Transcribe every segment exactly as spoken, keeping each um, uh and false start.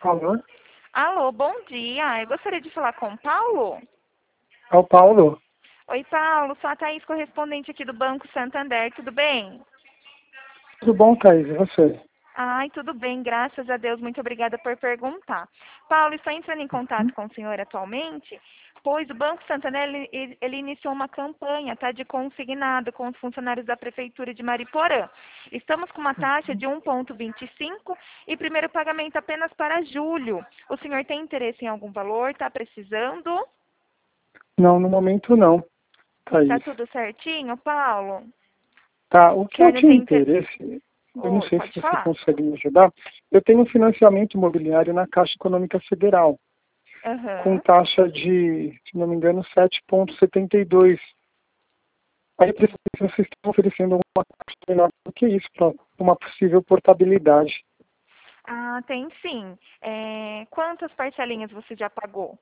Alô? Alô, bom dia. Eu gostaria de falar com o Paulo. É o Paulo. Oi, Paulo. Sou a Thaís, correspondente aqui do Banco Santander. Tudo bem? Tudo bom, Thaís? E você? Ai, tudo bem, graças a Deus. Muito obrigada por perguntar. Paulo, estou entrando em contato com o senhor atualmente, pois o Banco Santander ele, ele- ele iniciou uma campanha, tá, de consignado com os funcionários da Prefeitura de Mariporã. Estamos com uma taxa de um vírgula vinte e cinco e primeiro pagamento apenas para julho. O senhor tem interesse em algum valor? Está precisando? Não, no momento não, Tá Thaís. tudo certinho, Paulo? Tá, o O que eu senhor não tinha tem interesse? interesse, eu não Oi, sei se pode você falar. consegue me ajudar, eu tenho um financiamento imobiliário na Caixa Econômica Federal, com Aham. taxa de, se não me engano, sete vírgula setenta e dois. Aí eu preciso ver se vocês estão oferecendo alguma taxa menor do que isso, para uma possível portabilidade. Ah, tem sim. É, quantas parcelinhas você já pagou?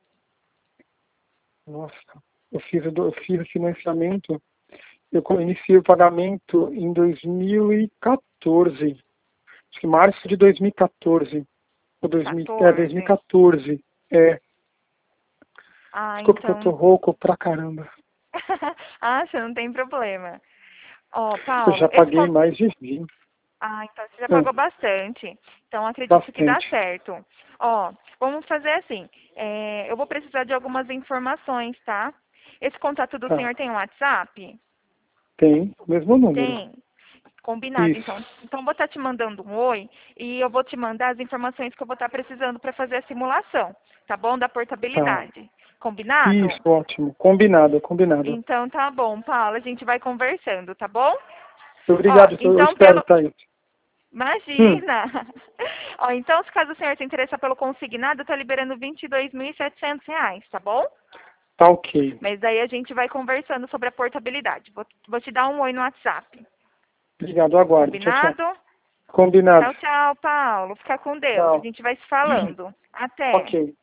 Nossa, eu fiz, o do- eu fiz o financiamento. Eu iniciei o pagamento em dois mil e quatorze. Acho que março de dois mil e quatorze. Ou dois mil, é, quatorze. dois mil e quatorze. É. Ah, Desculpa que eu tô então. rouco pra caramba. Ah, você não tem problema. Ó, Eu Paulo, já esse paguei con... mais de vinte. Ah, então você já Hum, pagou bastante. Então acredito que dá bastante. certo. Ó, vamos fazer assim. É, eu vou precisar de algumas informações, tá? Esse contato do Tá. senhor tem um WhatsApp? Tem o mesmo número. Tem. Combinado, Isso. então. Então, vou estar te mandando um oi e eu vou te mandar as informações que eu vou estar precisando para fazer a simulação, tá bom? Da Tá. portabilidade. Combinado? Isso, ótimo. Combinado, combinado. Então, tá bom, Paula. A gente vai conversando, tá bom? Ó, Obrigado, eu então, espero, pelo... Thaís. Hum, Imagina! Ó, então, se caso o senhor se interessar pelo consignado, eu tô liberando vinte e dois mil e setecentos reais, tá bom? tá ok. Mas daí a gente vai conversando sobre a portabilidade. Vou, vou te dar um oi no WhatsApp. Obrigado, aguardo. Tchau, tchau. Combinado? Combinado. Tchau, tchau, Paulo. Fica com Deus. A Tchau. gente vai se falando. Até. Ok.